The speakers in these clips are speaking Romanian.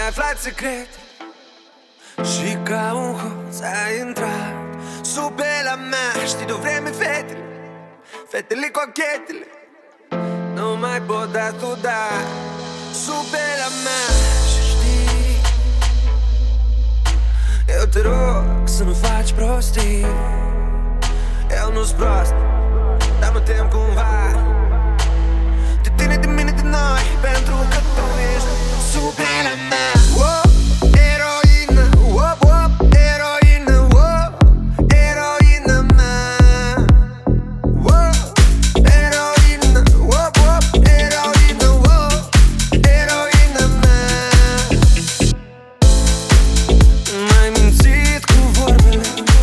aflat secret și ca un hoț ai intrat sub pielea mea. Știi de-o vreme fetele, fetele cochetele nu mai pot da tu da sub pielea mea. Și știi, eu te rog să nu faci prostii. Eu nu-s prost, dar mă tem cumva de tine, de mine, de noi, pentru că tu ești sub pielea mea. Eroină, eroină, eroină mea. Eroină, eroină, eroină mea. M-ai mințit cu vorbele,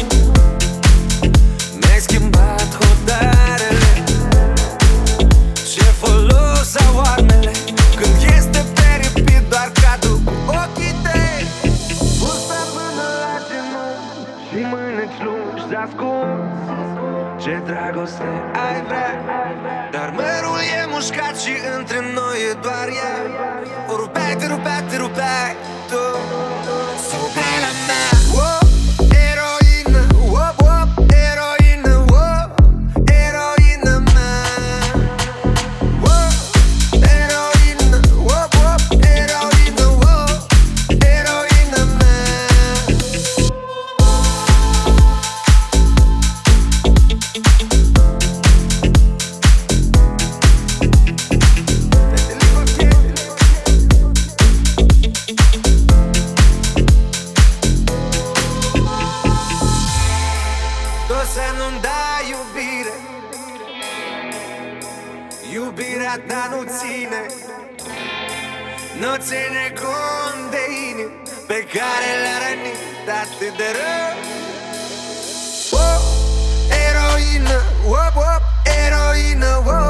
mi-ai schimbat hotarele. Ce folos au armele când este peripit doar cadru cu ochii tăi. Bursa până la genunchi și mâneci lungi ascunzi. Ce dragoste ai vrea, dar mărul e mușcat și între noi e doar ea. O rupeai, te rupeai, te rupeai tu sub pielea mea. Eroină, eroină, eroină mea. Eroină, eroină, eroină mea. Fetele cochetele tu să nu-mi dai iubire, iubirea ta nu ține, nu ține cont de inimi pe care le-a rănit atât de rău. Eroină, eroină,